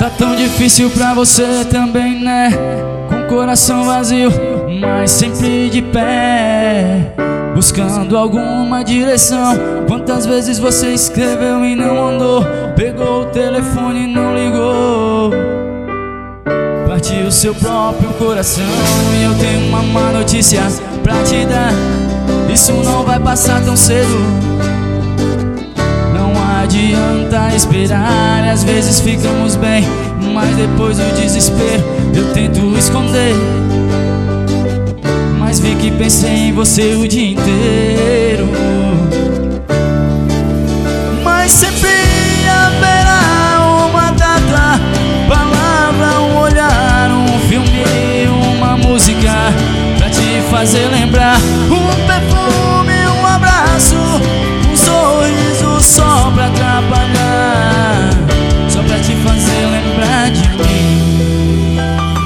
Tá tão difícil pra você também, né? Com o coração vazio, mas sempre de pé, buscando alguma direção. Quantas vezes você escreveu e não mandou? Pegou o telefone e não ligou. Partiu seu próprio coração. E eu tenho uma má notícia pra te dar: isso não vai passar tão cedo. Não adianta esperar, às vezes ficamos bem, mas depois do desespero eu tento esconder. Mas vi que pensei em você o dia inteiro. Mas sempre haverá uma data, palavra, um olhar, um filme, uma música pra te fazer lembrar. Um perfume, um abraço, um sorriso só pra atrapalhar, só pra te fazer lembrar de mim.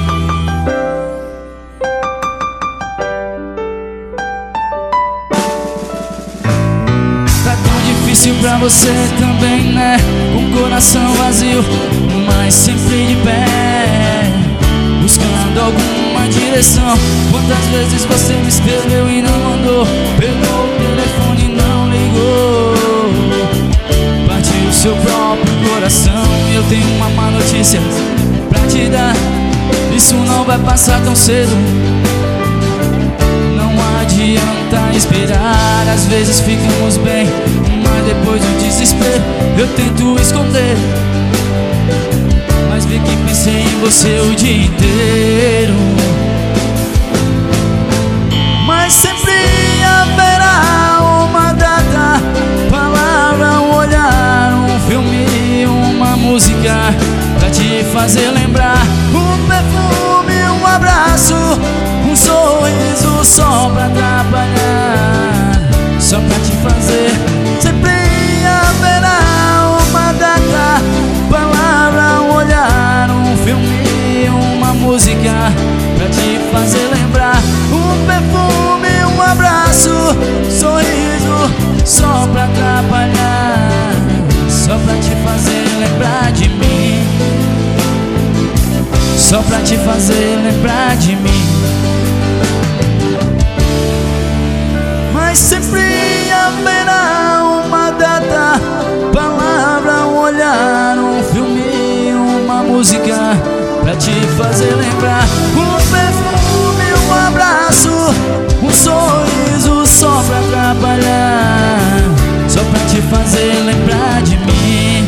Tá tão difícil pra você também, né? Com o coração vazio, mas sempre de pé, buscando alguma direção. Quantas vezes você me escreveu e não mandou? Pegou o telefone e não ligou. Partiu o seu próprio coração. E eu tenho uma má notícia pra te dar: isso não vai passar tão cedo. Não adianta esperar, às vezes ficamos bem, mas depois do desespero eu tento esconder. Mas vi que pensei em você o dia inteiro. Mas sempre haverá uma data, palavra, um olhar, um filme, uma música pra te fazer lembrar. Um perfume, um abraço, um sorriso só pra atrapalhar, só pra te fazer. Sempre haverá uma data, palavra, um olhar, um filme, uma música pra te fazer lembrar. Um perfume, um abraço, sorriso só pra atrapalhar, só pra te fazer lembrar de mim, só pra te fazer lembrar de mim. Mas sempre haverá uma data, palavra, um olhar, um filme, uma música pra te fazer lembrar. Um perfume, um abraço, um sorriso só pra atrapalhar, só pra te fazer lembrar de mim,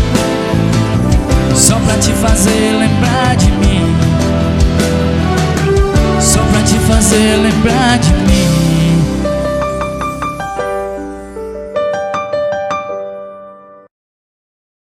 só pra te fazer lembrar de mim, só pra te fazer lembrar de mim.